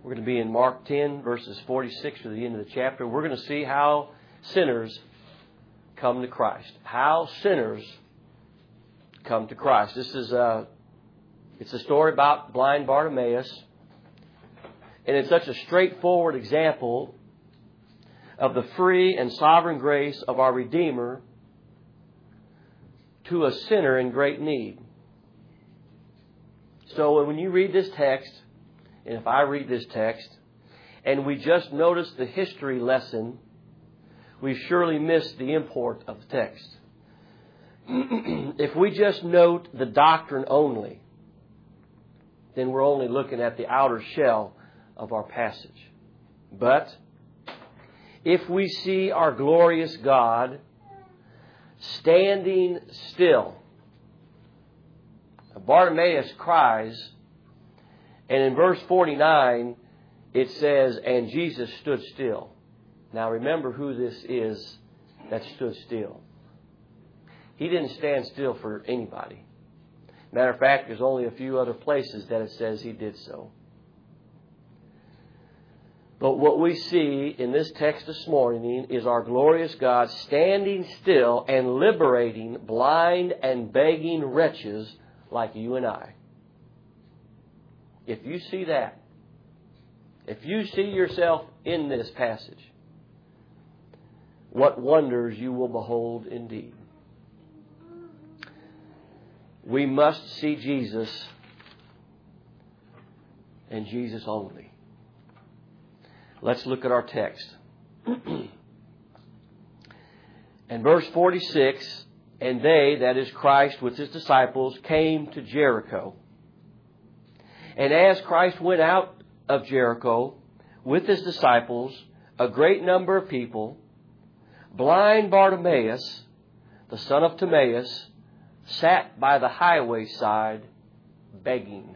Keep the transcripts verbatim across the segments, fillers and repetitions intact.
We're going to be in Mark ten, verses forty-six to the end of the chapter. We're going to see how sinners come to Christ. How sinners come to Christ. This is a, it's a story about blind Bartimaeus. And it's such a straightforward example of the free and sovereign grace of our Redeemer to a sinner in great need. So when you read this text, and if I read this text, and we just notice the history lesson, we surely miss the import of the text. If we just note the doctrine only, then we're only looking at the outer shell of our passage. But if we see our glorious God standing still, Bartimaeus cries, and in verse forty-nine it says, and Jesus stood still. Now remember who this is that stood still. He didn't stand still for anybody. Matter of fact, there's only a few other places that it says he did so. But what we see in this text this morning is our glorious God standing still and liberating blind and begging wretches like you and I. If you see that, if you see yourself in this passage, what wonders you will behold indeed. We must see Jesus and Jesus only. Let's look at our text. And verse forty-six, and they, that is Christ with his disciples, came to Jericho. And as Christ went out of Jericho with his disciples, a great number of people, blind Bartimaeus, the son of Timaeus, sat by the highway side begging.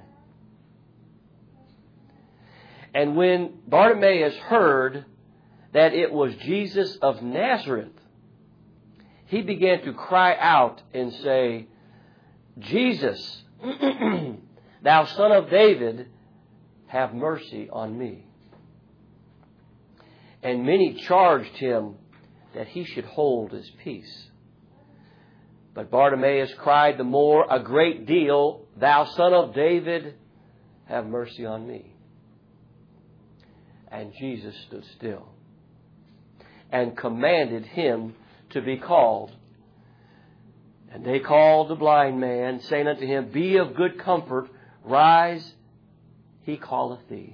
And when Bartimaeus heard that it was Jesus of Nazareth, he began to cry out and say, Jesus, thou son of David, have mercy on me. And many charged him that he should hold his peace. But Bartimaeus cried the more a great deal, thou son of David, have mercy on me. And Jesus stood still and commanded him to be called. And they called the blind man, saying unto him, be of good comfort, rise, he calleth thee.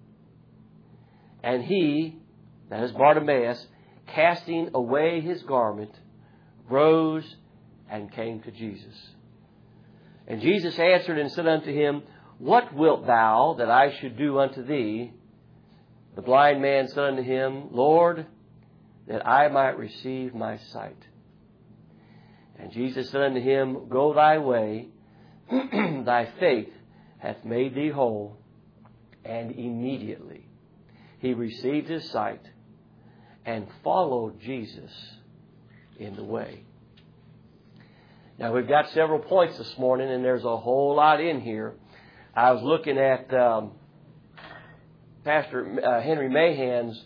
And he, that is Bartimaeus, casting away his garment, rose and came to Jesus. And Jesus answered and said unto him, what wilt thou that I should do unto thee? The blind man said unto him, Lord, that I might receive my sight. And Jesus said unto him, go thy way, thy faith hath made thee whole. And immediately he received his sight and followed Jesus in the way. Now we've got several points this morning, and there's a whole lot in here. I was looking at um, Pastor uh, Henry Mahan's.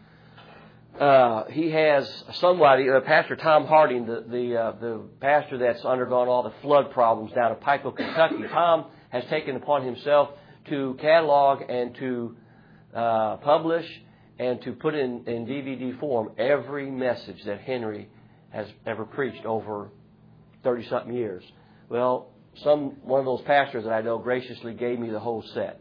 Uh, he has somebody, uh, Pastor Tom Harding, the the, uh, the pastor that's undergone all the flood problems down in Pikeville, Kentucky. Tom has taken upon himself to catalog and to uh, publish and to put in, in D V D form every message that Henry has ever preached over thirty-something years. Well, some one of those pastors that I know graciously gave me the whole set.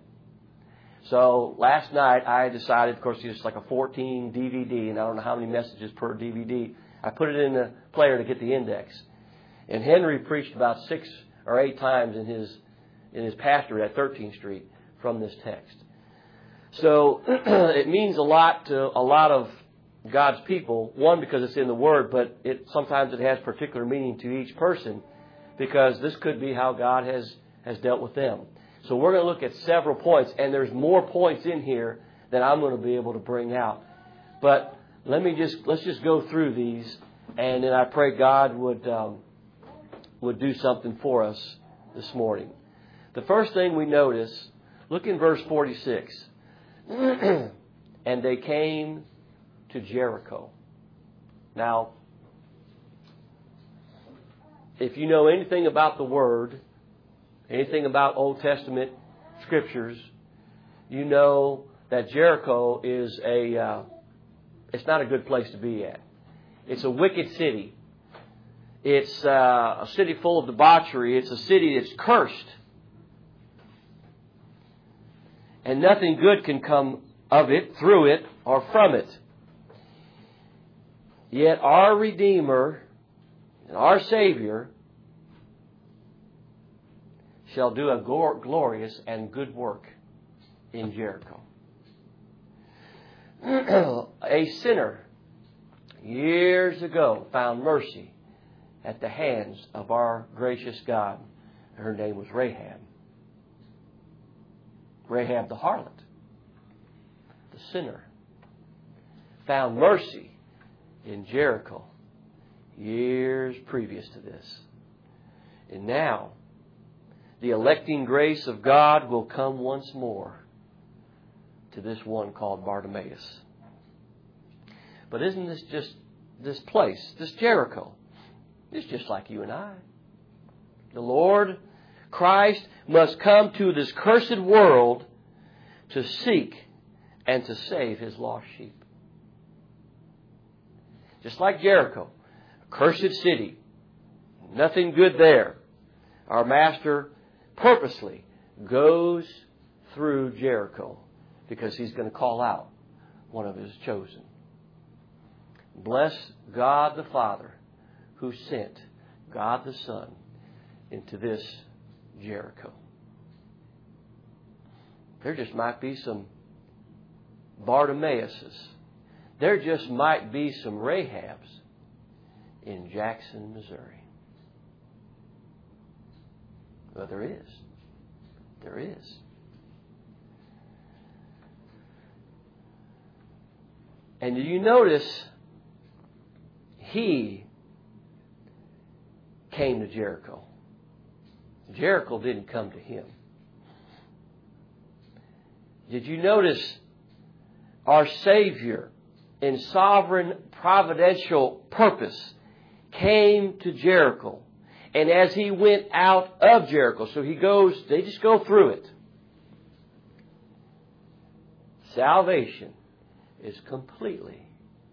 So last night I decided, of course, it's like a fourteen D V D, and I don't know how many messages per D V D. I put it in the player to get the index. And Henry preached about six or eight times in his in his pastorate at thirteenth Street from this text. So it means a lot to a lot of God's people. One, because it's in the Word, but it sometimes it has particular meaning to each person, because this could be how God has, has dealt with them. So we're going to look at several points, and there's more points in here that I'm going to be able to bring out. But let me just let's just go through these, and then I pray God would um, would do something for us this morning. The first thing we notice, look in verse forty-six. And they came to Jericho. Now, if you know anything about the Word, anything about Old Testament Scriptures, you know that Jericho is a, uh, it's not a good place to be at. It's a wicked city. It's uh, a city full of debauchery. It's a city that's cursed. And nothing good can come of it, through it, or from it. Yet our Redeemer and our Savior shall do a glorious and good work in Jericho. A sinner years ago found mercy at the hands of our gracious God. Her name was Rahab. Rahab the harlot, the sinner, found mercy in Jericho years previous to this. And now, the electing grace of God will come once more to this one called Bartimaeus. But isn't this just this place, this Jericho? It's just like you and I. The Lord Christ must come to this cursed world to seek and to save His lost sheep. Just like Jericho, a cursed city, nothing good there. Our Master purposely goes through Jericho because He's going to call out one of His chosen. Bless God the Father who sent God the Son into this Jericho. There just might be some Bartimaeuses. There just might be some Rahabs in Jackson, Missouri. Well, there is. There is. And do you notice he came to Jericho? Jericho didn't come to him. Did you notice our Savior in sovereign providential purpose came to Jericho? And as He went out of Jericho, so He goes, they just go through it. Salvation is completely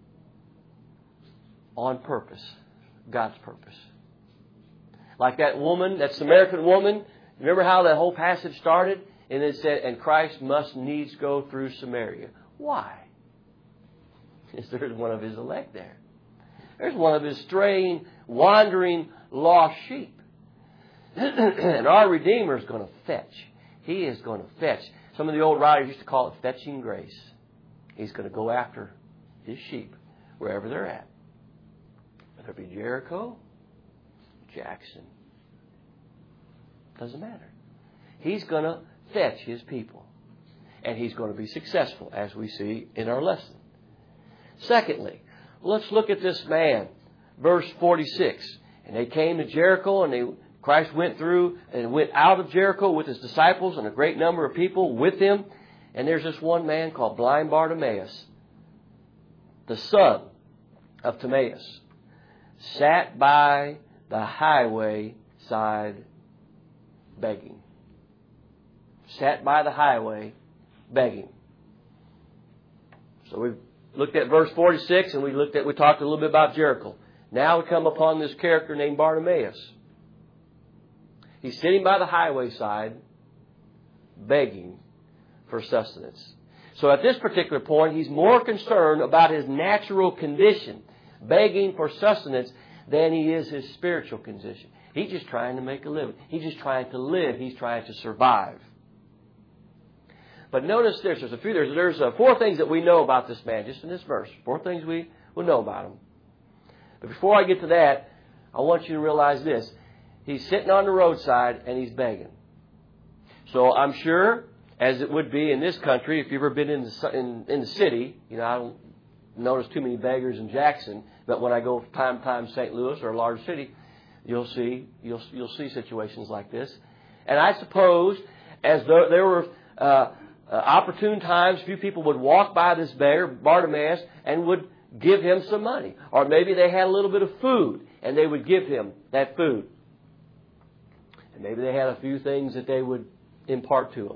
on purpose, God's purpose. Like that woman, that Samaritan woman, remember how that whole passage started? And it said, and Christ must needs go through Samaria. Why? Because there's one of His elect there. There's one of His straying, wandering, lost sheep. And our Redeemer is going to fetch. He is going to fetch. Some of the old writers used to call it fetching grace. He's going to go after His sheep wherever they're at. Whether it be Jericho, Jackson. Doesn't matter. He's going to fetch His people. And He's going to be successful, as we see in our lesson. Secondly, let's look at this man. Verse forty-six. And they came to Jericho, and they, Christ went through and went out of Jericho with His disciples and a great number of people with Him. And there's this one man called blind Bartimaeus, the son of Timaeus, sat by the highway side begging. Sat by the highway begging. So we've looked at verse forty-six, and we looked at we talked a little bit about Jericho. Now we come upon this character named Bartimaeus. He's sitting by the highway side begging for sustenance. So at this particular point, he's more concerned about his natural condition, begging for sustenance, than he is his spiritual condition. He's just trying to make a living. He's just trying to live. He's trying to survive. But notice this. There's a few. There's, there's uh, four things that we know about this man, just in this verse. Four things we will know about him. But before I get to that, I want you to realize this. He's sitting on the roadside and he's begging. So I'm sure, as it would be in this country, if you've ever been in the, in, in the city, you know, I don't notice too many beggars in Jackson, but when I go time to time to Saint Louis or a large city, you'll see you'll you'll see situations like this. And I suppose, as though there were uh, uh, opportune times, a few people would walk by this beggar, Bartimaeus, and would give him some money. Or maybe they had a little bit of food, and they would give him that food. And maybe they had a few things that they would impart to him.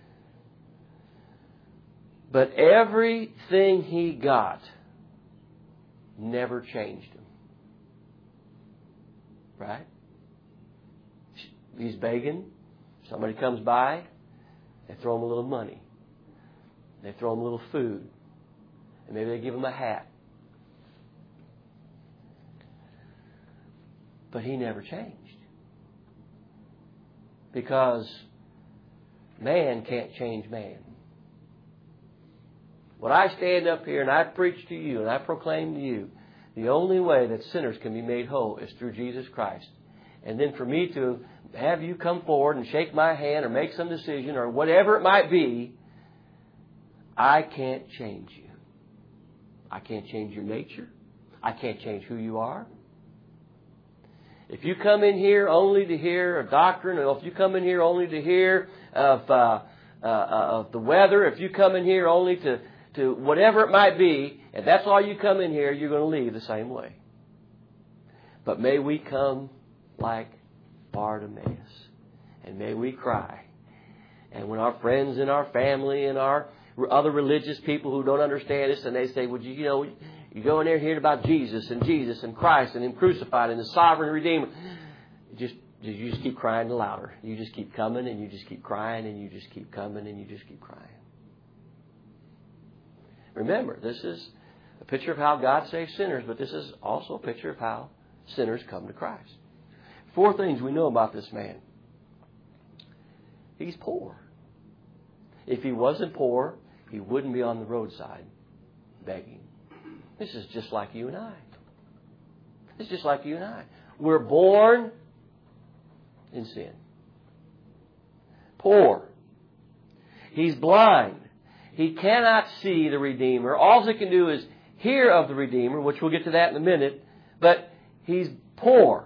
But everything he got never changed him. Right? He's begging. Somebody comes by. They throw him a little money. They throw him a little food. And maybe they give him a hat. But he never changed. Because man can't change man. When I stand up here and I preach to you and I proclaim to you, the only way that sinners can be made whole is through Jesus Christ. And then for me to have you come forward and shake my hand or make some decision or whatever it might be, I can't change you. I can't change your nature. I can't change who you are. If you come in here only to hear a doctrine, or if you come in here only to hear of, uh, uh, of the weather, if you come in here only to, to whatever it might be, if that's all you come in here, you're going to leave the same way. But may we come like Bartimaeus. And may we cry. And when our friends and our family and our other religious people who don't understand us, and they say, would you, you know, you go in there hearing about Jesus and Jesus and Christ and Him crucified and the sovereign Redeemer. Just, you just keep crying louder. You just keep coming and you just keep crying and you just keep coming and you just keep crying. Remember, this is a picture of how God saves sinners, but this is also a picture of how sinners come to Christ. Four things we know about this man. He's poor. If he wasn't poor, he wouldn't be on the roadside begging. This is just like you and I. It's just like you and I. We're born in sin. Poor. He's blind. He cannot see the Redeemer. All he can do is hear of the Redeemer, which we'll get to that in a minute. But he's poor.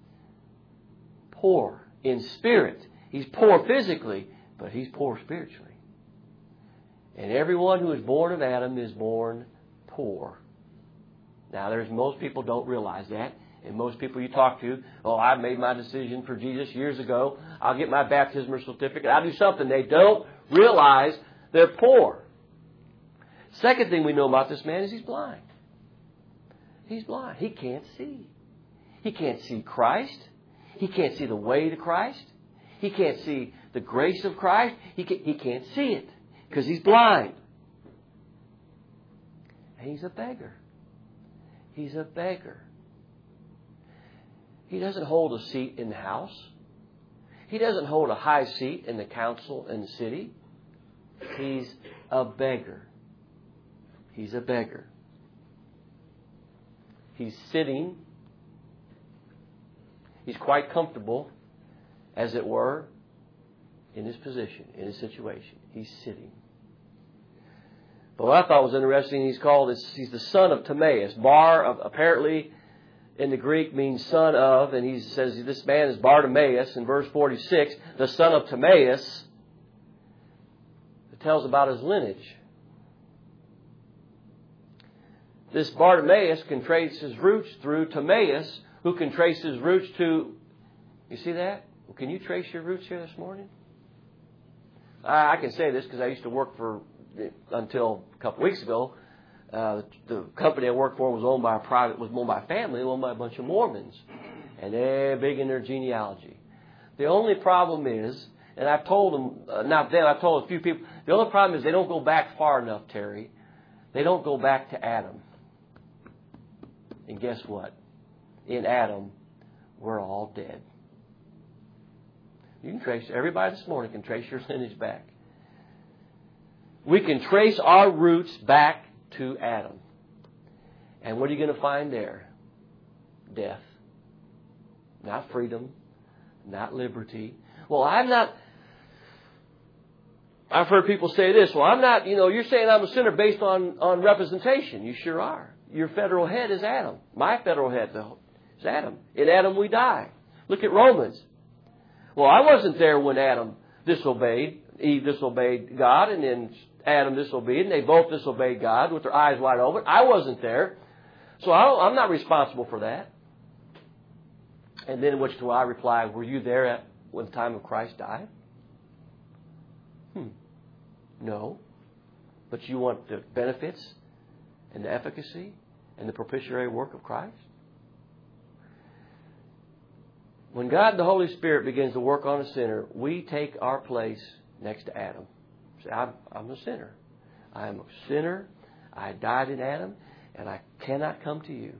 Poor in spirit. He's poor physically, but he's poor spiritually. And everyone who is born of Adam is born poor. Now, there's most people don't realize that. And most people you talk to, oh, I made my decision for Jesus years ago. I'll get my baptismal certificate. I'll do something. They don't realize they're poor. Second thing we know about this man is he's blind. He's blind. He can't see. He can't see Christ. He can't see the way to Christ. He can't see the grace of Christ. He can't, he can't see it because he's blind. And he's a beggar. He's a beggar. He doesn't hold a seat in the house. He doesn't hold a high seat in the council in the city. He's a beggar. He's a beggar. He's sitting. He's quite comfortable, as it were, in his position, in his situation. He's sitting. But what I thought was interesting, he's called, he's the son of Timaeus. Bar, apparently, in the Greek means son of, and he says this man is Bartimaeus in verse forty-six, the son of Timaeus. It tells about his lineage. This Bartimaeus can trace his roots through Timaeus, who can trace his roots to, you see that? Well, can you trace your roots here this morning? I, I can say this because I used to work for, until a couple weeks ago, uh, the company I worked for was owned by a private, was owned by a family, owned by a bunch of Mormons. And they're big in their genealogy. The only problem is, and I've told them, uh, not them, I've told a few people, the only problem is they don't go back far enough, Terry. They don't go back to Adam. And guess what? In Adam, we're all dead. You can trace, everybody this morning can trace your lineage back. We can trace our roots back to Adam. And what are you going to find there? Death. Not freedom. Not liberty. Well, I'm not... I've heard people say this. Well, I'm not, you know, you're saying I'm a sinner based on, on representation. You sure are. Your federal head is Adam. My federal head, though, is Adam. In Adam we die. Look at Romans. Well, I wasn't there when Adam disobeyed. Eve disobeyed God, and then Adam disobeyed, and they both disobeyed God with their eyes wide open. I wasn't there, so I don't, I'm not responsible for that. And then which do I reply, were you there at when the time of Christ died? Hmm. No. But you want the benefits and the efficacy and the propitiatory work of Christ? When God the Holy Spirit begins to work on a sinner, we take our place next to Adam. Say, I'm, I'm a sinner. I am a sinner. I died in Adam, and I cannot come to you.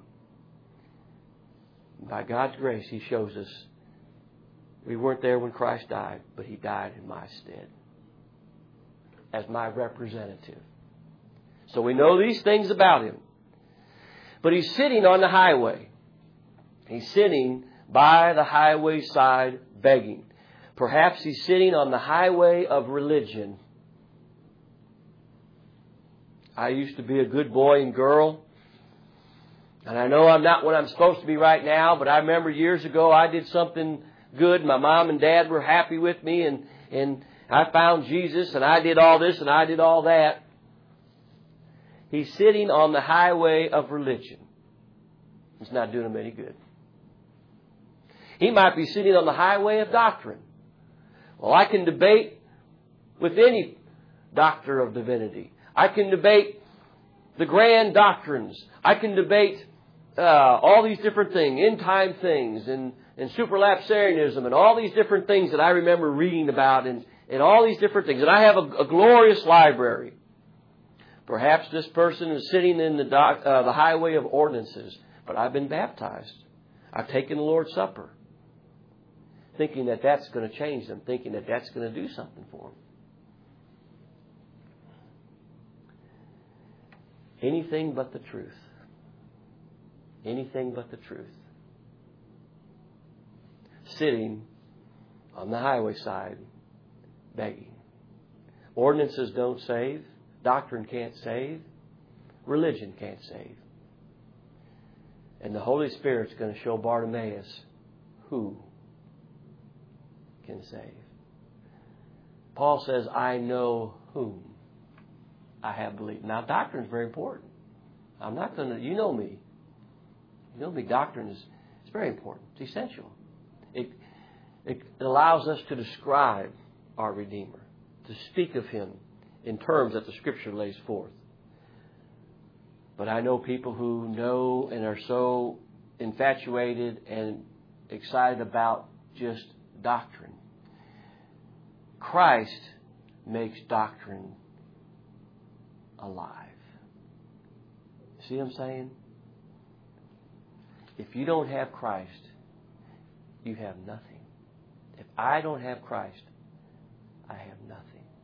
By God's grace, He shows us we weren't there when Christ died, but He died in my stead as my representative. So we know these things about Him. But He's sitting on the highway. He's sitting by the highway side begging. Perhaps He's sitting on the highway of religion. I used to be a good boy and girl. And I know I'm not what I'm supposed to be right now, but I remember years ago I did something good. My mom and dad were happy with me, and, and I found Jesus, and I did all this, and I did all that. He's sitting on the highway of religion. It's not doing him any good. He might be sitting on the highway of doctrine. Well, I can debate with any doctor of divinity. I can debate the grand doctrines. I can debate uh, all these different things, end-time things, and, and superlapsarianism, and all these different things that I remember reading about, and, and all these different things. And I have a, a glorious library. Perhaps this person is sitting in the, doc, uh, the highway of ordinances, but I've been baptized. I've taken the Lord's Supper, thinking that that's going to change them, thinking that that's going to do something for them. Anything but the truth. Anything but the truth. Sitting on the highway side, begging. Ordinances don't save. Doctrine can't save. Religion can't save. And the Holy Spirit's going to show Bartimaeus who can save. Paul says, I know whom I have believed. Now, doctrine is very important. I'm not going to, you know me. You know me, doctrine is it's very important. It's essential. It, it allows us to describe our Redeemer, to speak of Him in terms that the Scripture lays forth. But I know people who know and are so infatuated and excited about just doctrine. Christ makes doctrine alive. See what I'm saying? If you don't have Christ, you have nothing. If I don't have Christ, I have nothing.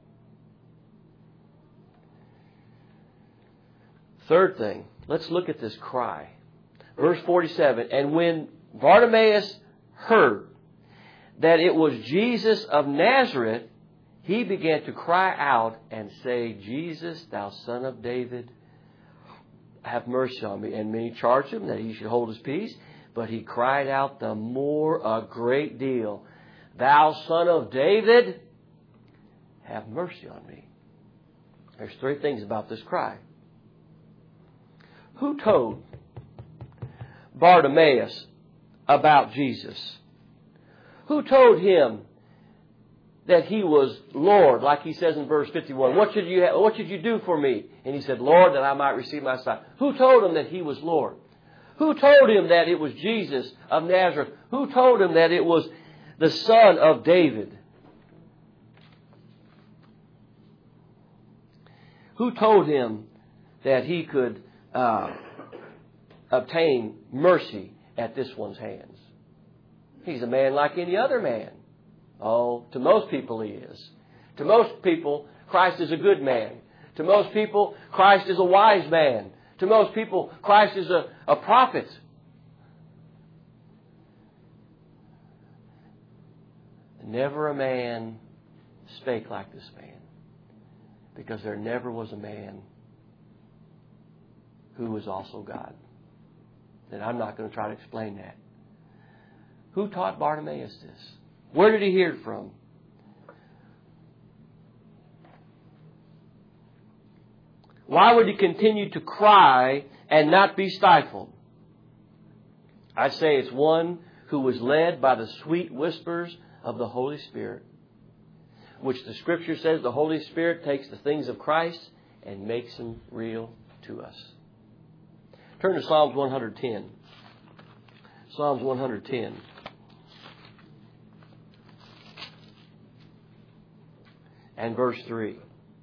Third thing, let's look at this cry. Verse forty-seven, and when Bartimaeus heard that it was Jesus of Nazareth, he began to cry out and say, Jesus, thou Son of David, have mercy on me. And many charged him that he should hold his peace, but he cried out the more a great deal, Thou Son of David, have mercy on me. There's three things about this cry. Who told Bartimaeus about Jesus? Who told him that he was Lord, like he says in verse fifty-one? What should you ha- what should you do for me? And he said, Lord, that I might receive my sight. Who told him that he was Lord? Who told him that it was Jesus of Nazareth? Who told him that it was the Son of David? Who told him that he could uh, obtain mercy at this one's hands? He's a man like any other man. Oh, to most people he is. To most people, Christ is a good man. To most people, Christ is a wise man. To most people, Christ is a, a prophet. Never a man spake like this man, because there never was a man who was also God. And I'm not going to try to explain that. Who taught Bartimaeus this? Where did he hear it from? Why would he continue to cry and not be stifled? I say it's one who was led by the sweet whispers of the Holy Spirit, which the Scripture says the Holy Spirit takes the things of Christ and makes them real to us. Turn to Psalms one ten. Psalms one ten. And verse three.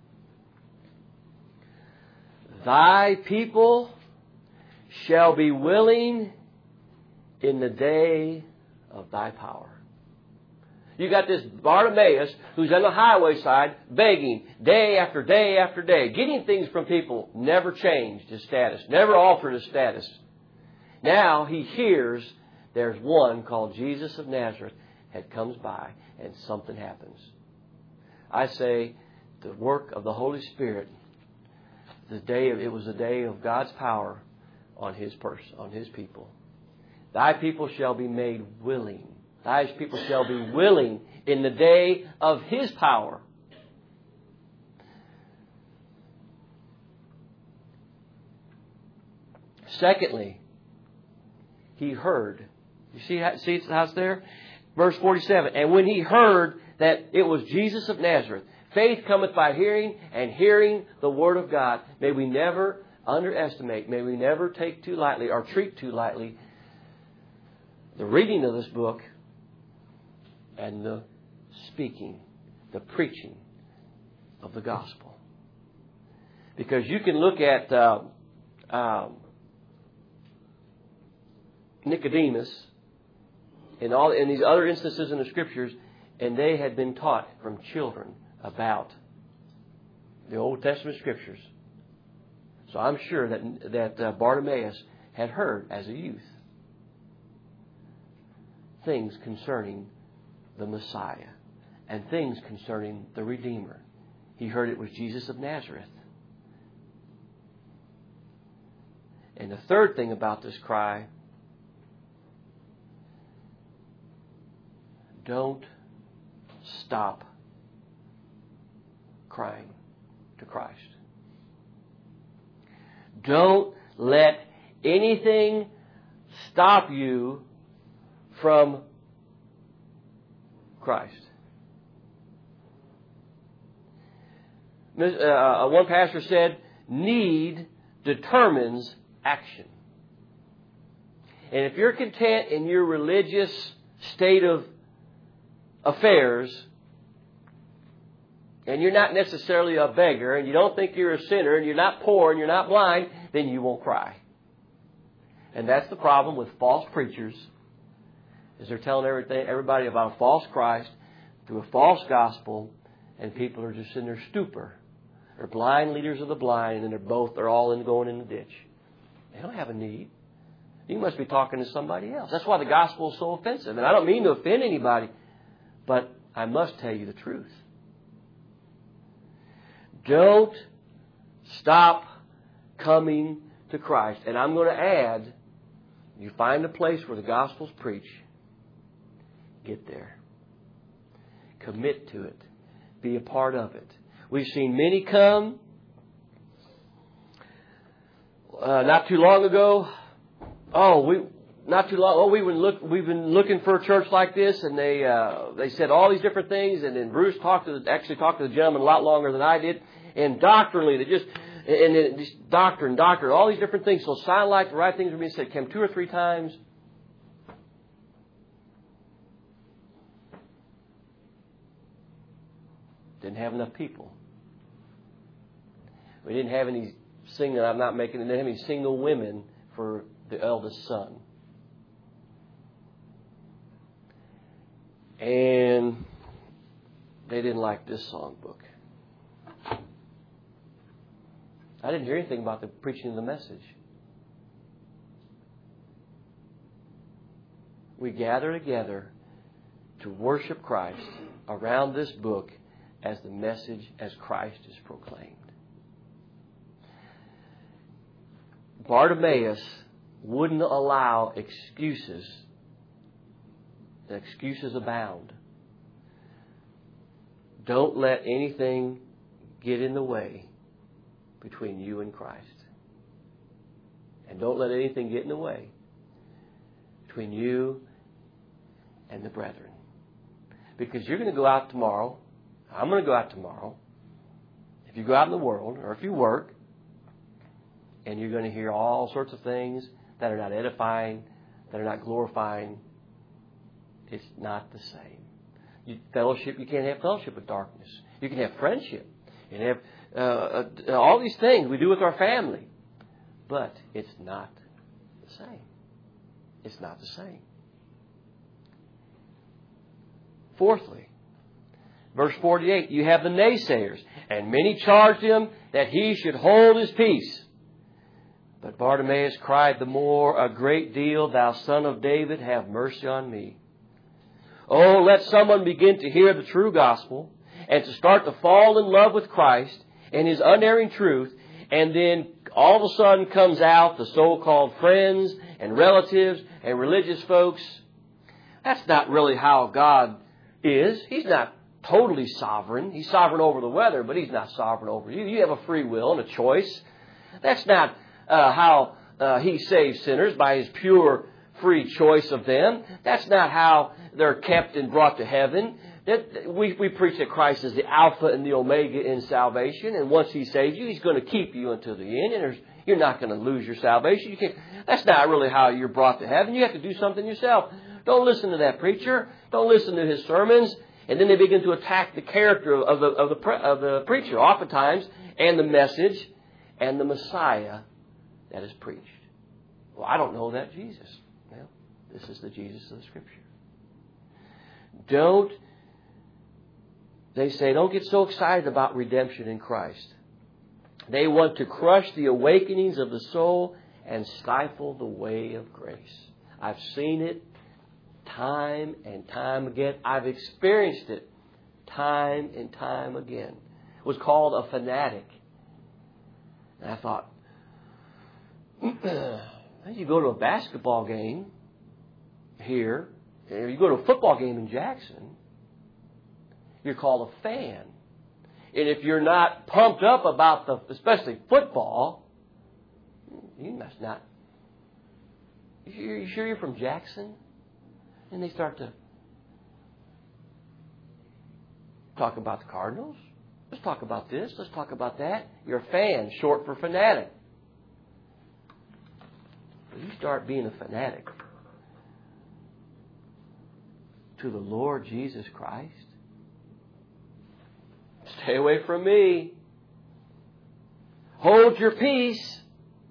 Thy people shall be willing in the day of thy power. You got this Bartimaeus who's on the highway side begging day after day after day, getting things from people, never changed his status, never altered his status. Now he hears there's one called Jesus of Nazareth that comes by and something happens. I say the work of the Holy Spirit, the day of, it was the day of God's power on His person, on His people. Thy people shall be made willing. Thy people shall be willing in the day of His power. Secondly, he heard. You see how, see how it's there? Verse forty-seven. And when he heard that it was Jesus of Nazareth, faith cometh by hearing, and hearing the Word of God. May we never underestimate, may we never take too lightly or treat too lightly the reading of this book and the speaking, the preaching of the gospel. Because you can look at uh, um, Nicodemus and all in these other instances in the Scriptures, and they had been taught from children about the Old Testament Scriptures. So I'm sure that that uh, Bartimaeus had heard as a youth things concerning the Messiah and things concerning the Redeemer. He heard it was Jesus of Nazareth. And the third thing about this cry, don't stop crying to Christ. Don't let anything stop you from Christ. Uh, one pastor said, need determines action. And if you're content in your religious state of affairs, and you're not necessarily a beggar, and you don't think you're a sinner, and you're not poor, and you're not blind, then you won't cry. And that's the problem with false preachers, is they're telling everything, everybody about a false Christ through a false gospel, and people are just in their stupor. They're blind leaders of the blind, and they're both, they're all in going in the ditch. They don't have a need. You must be talking to somebody else. That's why the gospel is so offensive. And I don't mean to offend anybody, but I must tell you the truth. Don't stop coming to Christ. And I'm going to add, you find a place where the gospel's preached, get there. Commit to it. Be a part of it. We've seen many come. Uh, not too long ago, oh, we not too long. Oh, we been look, we've been looking for a church like this, and they uh, they said all these different things, and then Bruce talked to the, actually talked to the gentleman a lot longer than I did, and doctrinally they just and then just doctrine, doctrine, all these different things. So sound like the right things were being said. Came two or three times. Didn't have enough people. We didn't have any single, I'm not making, didn't have any single women for the eldest son. And they didn't like this songbook. I didn't hear anything about the preaching of the message. We gather together to worship Christ around this book as the message as Christ is proclaimed. Bartimaeus wouldn't allow excuses. Excuses abound. Don't let anything get in the way between you and Christ. And don't let anything get in the way between you and the brethren. Because you're going to go out tomorrow. I'm going to go out tomorrow. If you go out in the world, or if you work, and you're going to hear all sorts of things that are not edifying, that are not glorifying, it's not the same. You, fellowship, you can't have fellowship with darkness. You can have friendship. You can have uh, uh, all these things we do with our family. But it's not the same. It's not the same. Fourthly, verse forty-eight, you have the naysayers, and many charged him that he should hold his peace. But Bartimaeus cried the more a great deal, Thou Son of David, have mercy on me. Oh, let someone begin to hear the true gospel and to start to fall in love with Christ and His unerring truth, and then all of a sudden comes out the so-called friends and relatives and religious folks. That's not really how God is. He's not totally sovereign. He's sovereign over the weather, but He's not sovereign over you. You have a free will and a choice. That's not uh, how uh, He saves sinners, by His pure free choice of them. That's not how they're kept and brought to heaven. That, we, we preach that Christ is the Alpha and the Omega in salvation, and once He saves you, He's going to keep you until the end, and there's, you're not going to lose your salvation. You can't, that's not really how you're brought to heaven. You have to do something yourself. Don't listen to that preacher. Don't listen to his sermons. And then they begin to attack the character of the, of the, of the preacher, oftentimes, and the message, and the Messiah that is preached. Well, I don't know that Jesus. Well, this is the Jesus of the Scripture. Don't, they say, don't get so excited about redemption in Christ. They want to crush the awakenings of the soul and stifle the way of grace. I've seen it time and time again. I've experienced it time and time again. It was called a fanatic. And I thought, you go to a basketball game here, or you go to a football game in Jackson, you're called a fan. And if you're not pumped up about the, especially football, you must not. You sure, you sure you're from Jackson? And they start to talk about the Cardinals. Let's talk about this. Let's talk about that. You're a fan, short for fanatic. But you start being a fanatic to the Lord Jesus Christ, stay away from me. Hold your peace.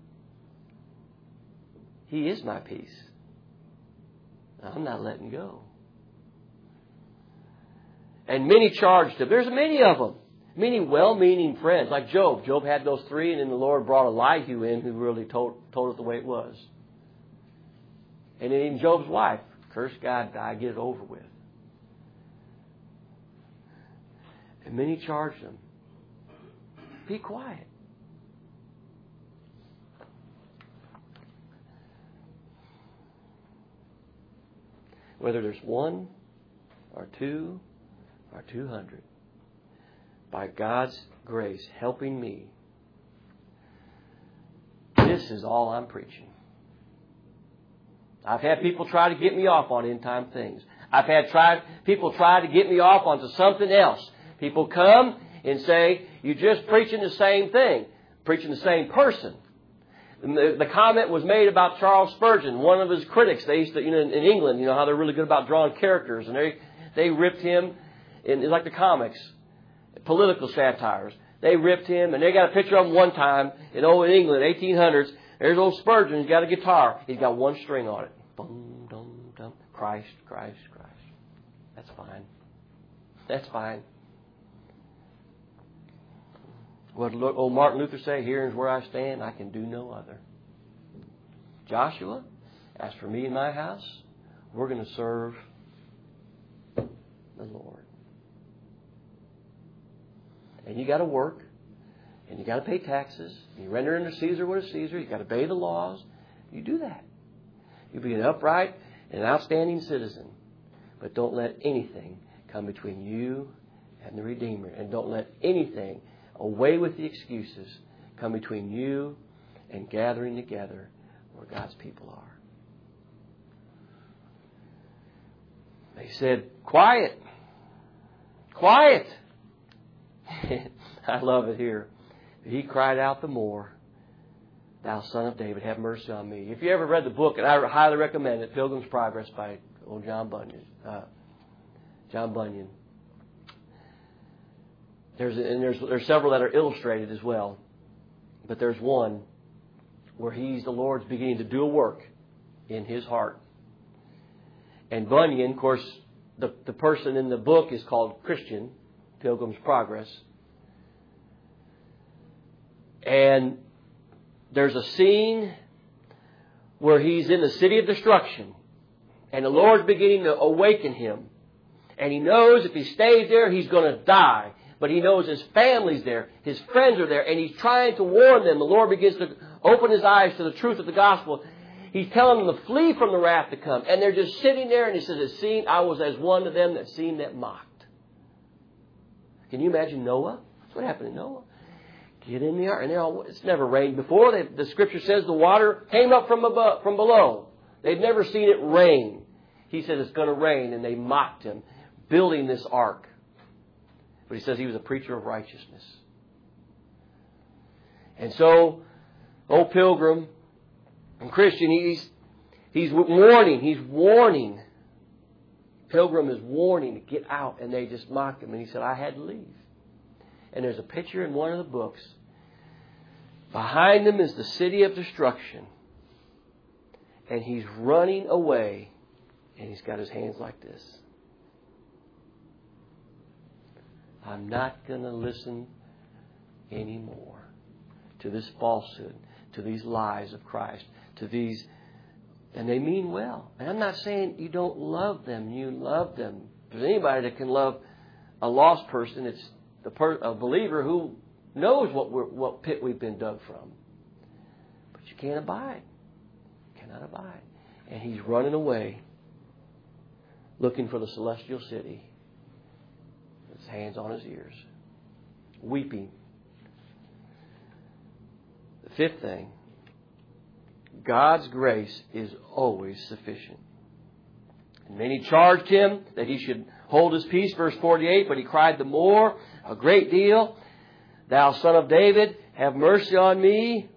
He is my peace. I'm not letting go. And many charged him. There's many of them. Many well-meaning friends. Like Job. Job had those three, and then the Lord brought Elihu in who really told, told it the way it was. And then even Job's wife. Curse God, die, get it over with. And many charged him. Be quiet. Whether there's one or two or two hundred, by God's grace helping me, this is all I'm preaching. I've had people try to get me off on end time things. I've had tried, people try to get me off onto something else. People come and say, you're just preaching the same thing, preaching the same person. The, the comment was made about Charles Spurgeon, one of his critics. They used to, you know, in, in England, you know how they're really good about drawing characters, and they they ripped him in like the comics, political satires. They ripped him, and they got a picture of him one time in old England, eighteen hundreds. There's old Spurgeon. He's got a guitar. He's got one string on it. Boom, dum, dum. Christ, Christ, Christ. That's fine. That's fine. What did old Martin Luther say? Here is where I stand. I can do no other. Joshua, as for me and my house, we're going to serve the Lord. And you got to work. And you got to pay taxes. You render unto Caesar what is Caesar. You got to obey the laws. You do that. You be an upright and an outstanding citizen. But don't let anything come between you and the Redeemer. And don't let anything, away with the excuses, come between you and gathering together where God's people are. They said, quiet. Quiet. I love it here. He cried out the more, Thou Son of David, have mercy on me. If you ever read the book, and I highly recommend it, Pilgrim's Progress by old John Bunyan. Uh, John Bunyan. There's and there's there's several that are illustrated as well, but there's one where he's the Lord's beginning to do a work in his heart. And Bunyan, of course, the the person in the book is called Christian, Pilgrim's Progress, and there's a scene where he's in the city of destruction, and the Lord's beginning to awaken him. And he knows if he stays there, he's going to die. But he knows his family's there, his friends are there, and he's trying to warn them. The Lord begins to open his eyes to the truth of the gospel. He's telling them to flee from the wrath to come. And they're just sitting there, and he says, it seemed I was as one of them that seemed that mocked. Can you imagine Noah? That's what happened to Noah. Get in the ark. And all, it's never rained before. They, the scripture says the water came up from above, from below. They've never seen it rain. He said it's going to rain, and they mocked him, building this ark. But he says he was a preacher of righteousness. And so, old Pilgrim and Christian, he's, he's warning, he's warning. Pilgrim is warning to get out, and they just mocked him. And he said, I had to leave. And there's a picture in one of the books. Behind them is the city of destruction. And he's running away. And he's got his hands like this. I'm not going to listen anymore to this falsehood, to these lies of Christ, to these, and they mean well. And I'm not saying you don't love them. You love them. If there's anybody that can love a lost person, it's the per, a believer who knows what we're, what pit we've been dug from. But you can't abide. You cannot abide. And he's running away, looking for the celestial city. His hands on his ears, weeping. The fifth thing, God's grace is always sufficient. And many charged him that he should hold his peace, verse forty-eight, but he cried the more, a great deal, Thou Son of David, have mercy on me.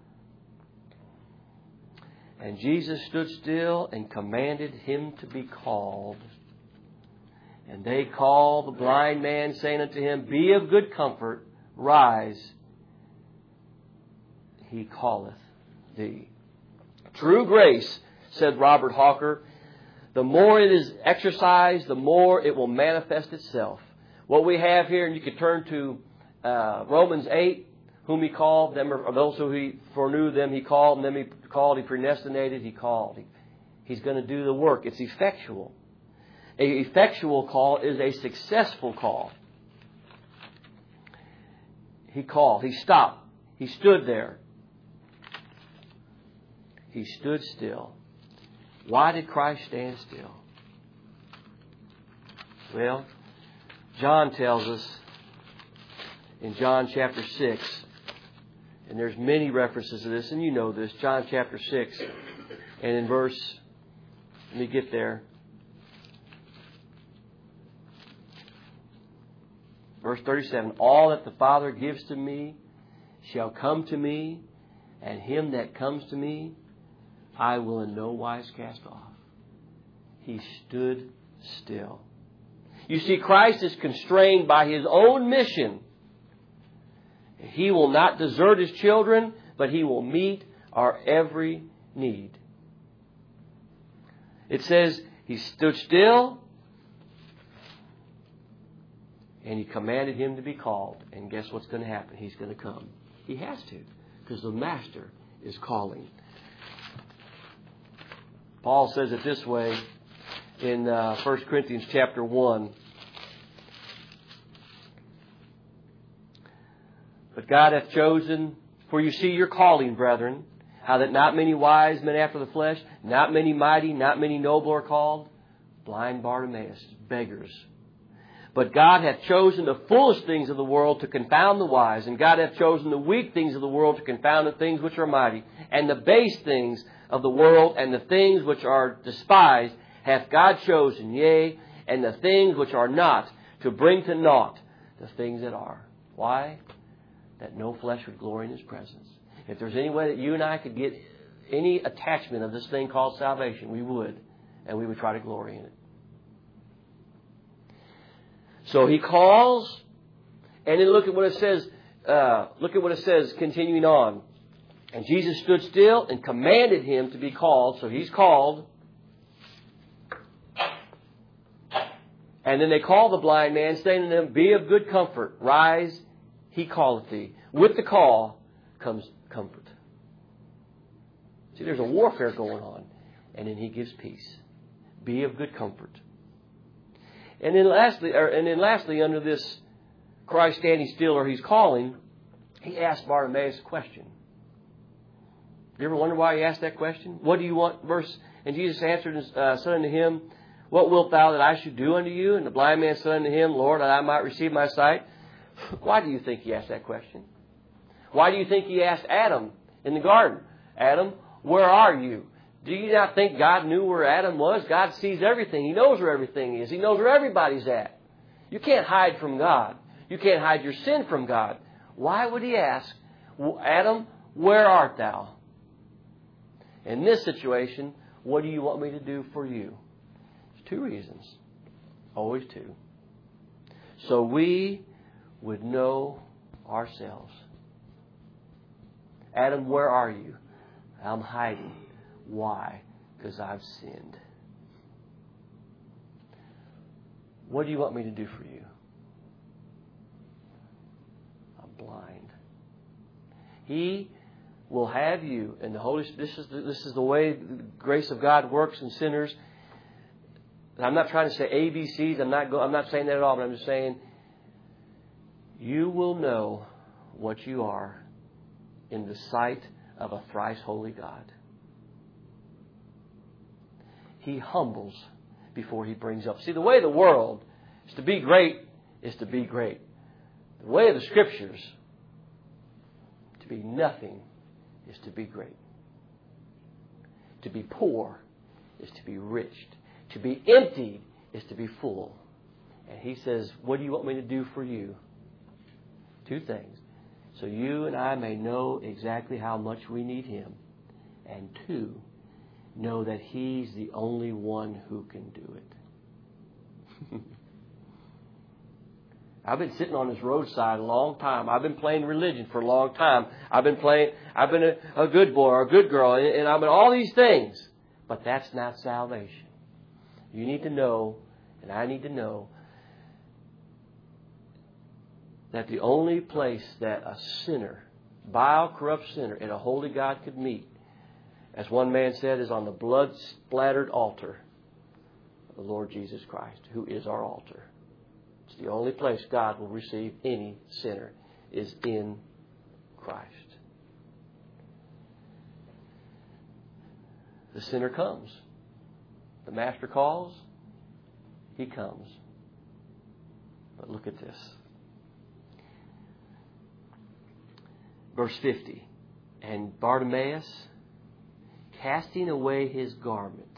And Jesus stood still and commanded him to be called. And they called the blind man, saying unto him, Be of good comfort, rise, he calleth thee. True grace, said Robert Hawker, the more it is exercised, the more it will manifest itself. What we have here, and you could turn to uh, Romans eight, whom he called, them or those who he foreknew them he called, and them he called, he predestinated, he called. He, he's going to do the work. It's effectual. An effectual call is a successful call. He called. He stopped. He stood there. He stood still. Why did Christ stand still? Well, John tells us in John chapter six, and there's many references to this, and you know this, John chapter six, and in verse, let me get there. Verse thirty-seven, all that the Father gives to me shall come to me, and him that comes to me I will in no wise cast off. He stood still. You see, Christ is constrained by his own mission. He will not desert his children, but he will meet our every need. It says he stood still, and he commanded him to be called. And guess what's going to happen? He's going to come. He has to, because the Master is calling. Paul says it this way in uh, First Corinthians chapter one. But God hath chosen, for you see your calling, brethren, how that not many wise men after the flesh, not many mighty, not many noble are called. Blind Bartimaeus, beggars. But God hath chosen the foolish things of the world to confound the wise, and God hath chosen the weak things of the world to confound the things which are mighty, and the base things of the world and the things which are despised hath God chosen, yea, and the things which are not, to bring to naught the things that are. Why? That no flesh would glory in His presence. If there's any way that you and I could get any attachment of this thing called salvation, we would. And we would try to glory in it. So He calls, and then look at what it says. Uh, look at what it says continuing on. And Jesus stood still and commanded him to be called. So He's called. And then they call the blind man, saying to him, Be of good comfort, rise, He calleth thee. With the call comes comfort. See, there's a warfare going on. And then He gives peace. Be of good comfort. And then lastly, or, and then lastly, under this Christ standing still or He's calling, He asked Bartimaeus a question. You ever wonder why He asked that question? What do you want? Verse, and Jesus answered and uh, said unto him, What wilt thou that I should do unto you? And the blind man said unto Him, Lord, that I might receive my sight. Why do you think He asked that question? Why do you think He asked Adam in the garden, Adam, where are you? Do you not think God knew where Adam was? God sees everything. He knows where everything is. He knows where everybody's at. You can't hide from God. You can't hide your sin from God. Why would He ask, Adam, where art thou? In this situation, what do you want me to do for you? There's two reasons. Always two. So we would know ourselves. Adam, where are you? I'm hiding. Why? Because I've sinned. What do you want me to do for you? I'm blind. He will have you, and the Holy Spirit, this is the, this is the way the grace of God works in sinners. I'm not trying to say A B Cs. I'm not. Go, I'm not saying that at all. But I'm just saying you will know what you are in the sight of a thrice holy God. He humbles before He brings up. See, the way of the world is to be great is to be great. The way of the Scriptures, to be nothing is to be great. To be poor is to be rich. To be emptied is to be full. And He says, what do you want me to do for you? Two things. So you and I may know exactly how much we need Him. And two, know that He's the only one who can do it. I've been sitting on this roadside a long time. I've been playing religion for a long time. I've been playing, I've been a, a good boy or a good girl, and, and I've been all these things. But that's not salvation. You need to know, and I need to know, that the only place that a sinner, vile, corrupt sinner, and a holy God could meet, as one man said, is on the blood-splattered altar of the Lord Jesus Christ, who is our altar. It's the only place God will receive any sinner, is in Christ. The sinner comes. The Master calls. He comes. But look at this. Verse fifty. And Bartimaeus, casting away his garment,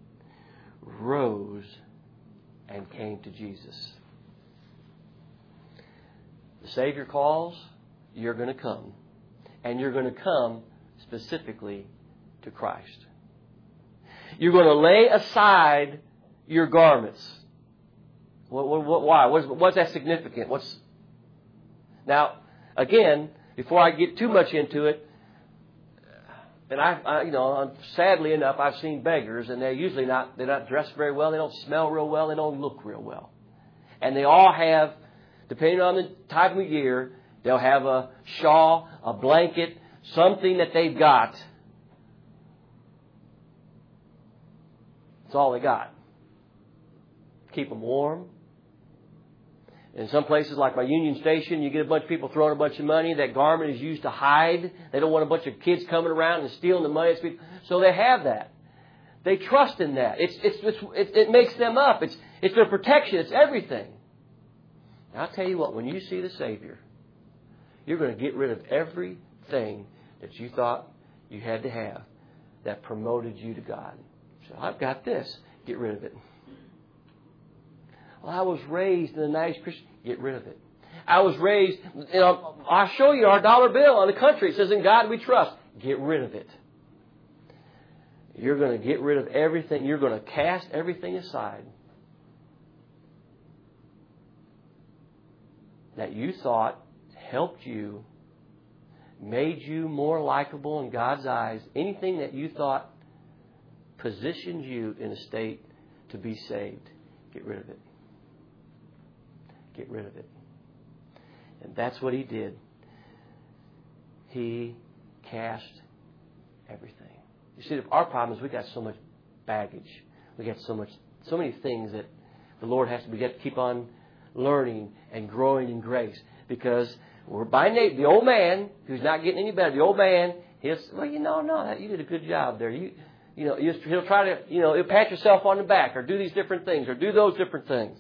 rose and came to Jesus. The Savior calls, you're going to come. And you're going to come specifically to Christ. You're going to lay aside your garments. What, what, what, why? What's, what's that significant? What's now, again, before I get too much into it, and I, I, you know, sadly enough, I've seen beggars, and they're usually not, they're not dressed very well. They don't smell real well. They don't look real well. And they all have, depending on the time of year, they'll have a shawl, a blanket, something that they've got. That's all they got. Keep them warm. In some places like my Union Station, you get a bunch of people throwing a bunch of money. That garment is used to hide. They don't want a bunch of kids coming around and stealing the money. So they have that. They trust in that. It's, it's, it's, it, it makes them up. It's, it's their protection. It's everything. And I'll tell you what, when you see the Savior, you're going to get rid of everything that you thought you had to have that promoted you to God. So I've got this. Get rid of it. Well, I was raised in a nice Christian. Get rid of it. I was raised, you know, I'll show you our dollar bill on the country. It says, in God we trust. Get rid of it. You're going to get rid of everything. You're going to cast everything aside that you thought helped you, made you more likable in God's eyes. Anything that you thought positioned you in a state to be saved. Get rid of it. Get rid of it. And that's what He did. He cast everything. You see, our problem is we got so much baggage. We got so much, so many things that the Lord has to. We got to keep on learning and growing in grace, because we're by nature the old man who's not getting any better. The old man, he'll say, well, you know, no, you did a good job there. You, you know, he'll try to, you know, he'll pat yourself on the back or do these different things or do those different things.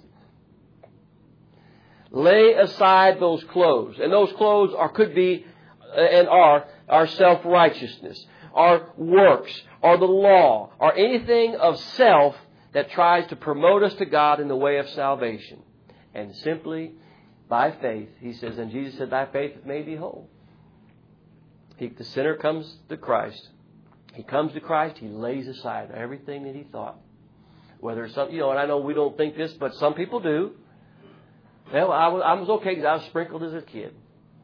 Lay aside those clothes, and those clothes are could be and are our self-righteousness, our works, or the law, or anything of self that tries to promote us to God in the way of salvation. And simply, by faith, He says, and Jesus said, thy faith hath made thee whole. He, the sinner comes to Christ. He comes to Christ. He lays aside everything that he thought. Whether some, you know, and I know we don't think this, but some people do. Well, I was, I was okay because I was sprinkled as a kid.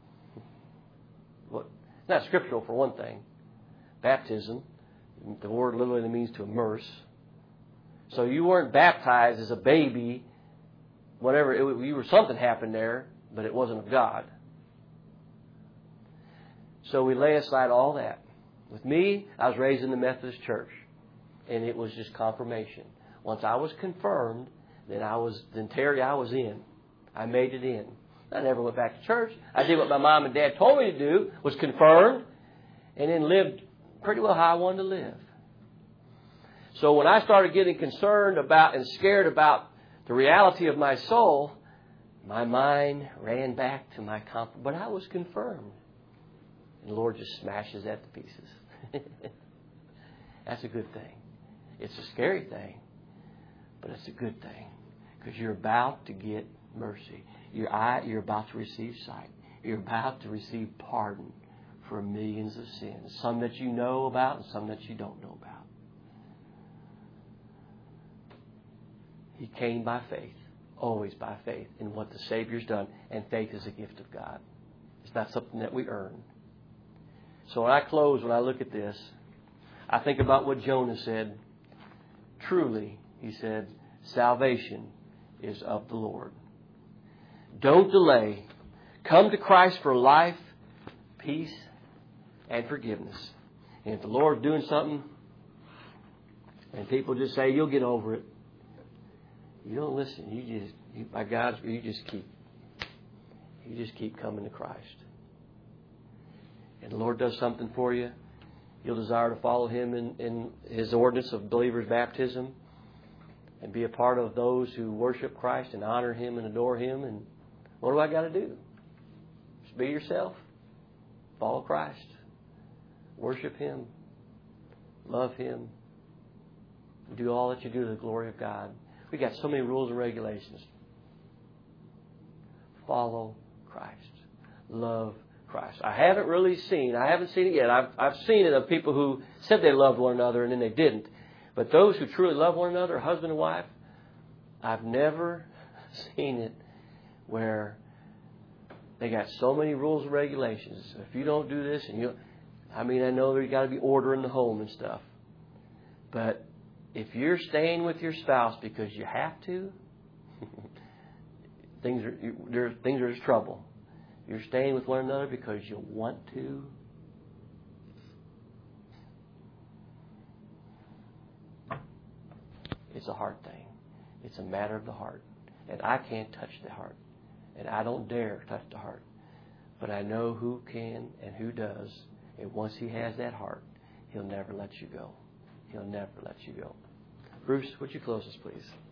Well, it's not scriptural for one thing. Baptism, the word literally means to immerse. So you weren't baptized as a baby. Whatever, it, you were something happened there, but it wasn't of God. So we lay aside all that. With me, I was raised in the Methodist Church, and it was just confirmation. Once I was confirmed, then I was then Terry, I was in. I made it in. I never went back to church. I did what my mom and dad told me to do, was confirmed, and then lived pretty well how I wanted to live. So when I started getting concerned about and scared about the reality of my soul, my mind ran back to my comfort. But I was confirmed. And the Lord just smashes that to pieces. That's a good thing. It's a scary thing, but it's a good thing. Because you're about to get mercy. Your eye, you're about to receive sight. You're about to receive pardon for millions of sins. Some that you know about and some that you don't know about. He came by faith, always by faith, in what the Savior's done. And faith is a gift of God. It's not something that we earn. So when I close, when I look at this, I think about what Jonah said. Truly, he said, salvation is of the Lord. Don't delay. Come to Christ for life, peace, and forgiveness. And if the Lord's doing something, and people just say, you'll get over it, you don't listen. You just, you, by God's, you just keep, you just keep coming to Christ. And the Lord does something for you. You'll desire to follow Him in, in His ordinance of believers' baptism and be a part of those who worship Christ and honor Him and adore Him. And what do I got to do? Just be yourself. Follow Christ. Worship Him. Love Him. Do all that you do to the glory of God. We got so many rules and regulations. Follow Christ. Love Christ. I haven't really seen, I haven't seen it yet. I've, I've seen it of people who said they loved one another and then they didn't. But those who truly love one another, husband and wife, I've never seen it where they got so many rules and regulations. If you don't do this, and you, I mean, I know there's got to be order in the home and stuff. But if you're staying with your spouse because you have to, things are there. Things are just trouble. You're staying with one another because you want to. It's a heart thing. It's a matter of the heart. And I can't touch the heart. And I don't dare touch the heart. But I know who can and who does. And once He has that heart, He'll never let you go. He'll never let you go. Bruce, would you close us, please?